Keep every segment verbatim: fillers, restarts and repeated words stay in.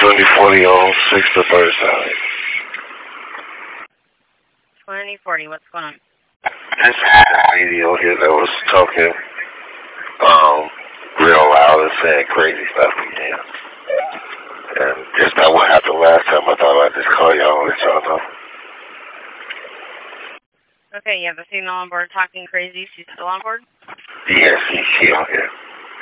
twenty forty on six to third side. twenty forty, what's going on? This lady over here that was talking um, real loud and saying crazy stuff again. And just that what happened last time. I thought I'd just call y'all and let y'all know. Okay, you have a female on board talking crazy. She's still on board? Yes, she, she on here.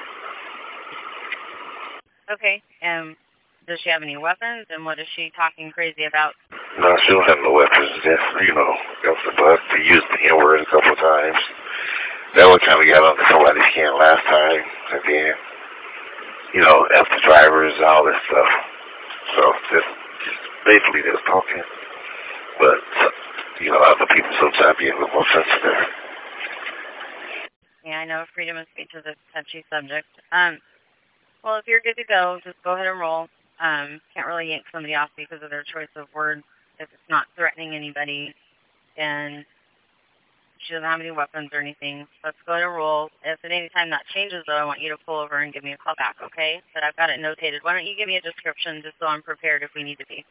Okay, um, does she have any weapons, and what is she talking crazy about? No, she don't have no weapons. Just, you know, got the bus to use the N-word a couple times. That one time we got under somebody's skin last time. And then, you know, F the drivers and all this stuff. So, just, just basically just talking. But, you know, other people sometimes be a little more sensitive. Yeah, I know freedom of speech is a touchy subject. Um, well, if you're good to go, just go ahead and roll. Um, can't really yank somebody off because of their choice of words. If it's not threatening anybody, and she doesn't have any weapons or anything, let's go ahead and roll. If at any time that changes, though, I want you to pull over and give me a call back, okay? But I've got it notated. Why don't you give me a description just so I'm prepared if we need to be?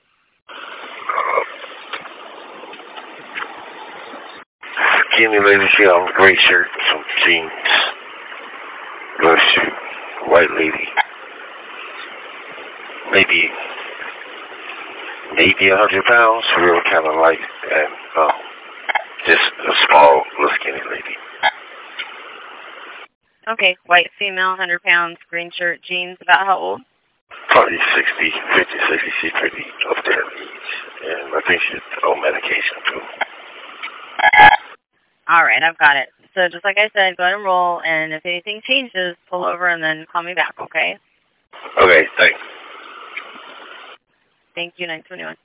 Skinny lady, she on a gray shirt, some jeans, blue shoe, white lady. Maybe, maybe a hundred pounds, real kind of light, and um, just a small, little skinny lady. Okay, white female, one hundred pounds, green shirt, jeans, about how old? Probably sixty, fifty, sixty, she's pretty up there in age. And I think she's on medication, too. All right, I've got it. So just like I said, go ahead and roll, and if anything changes, pull over and then call me back, okay? Okay, thanks. Thank you, nine twenty-one.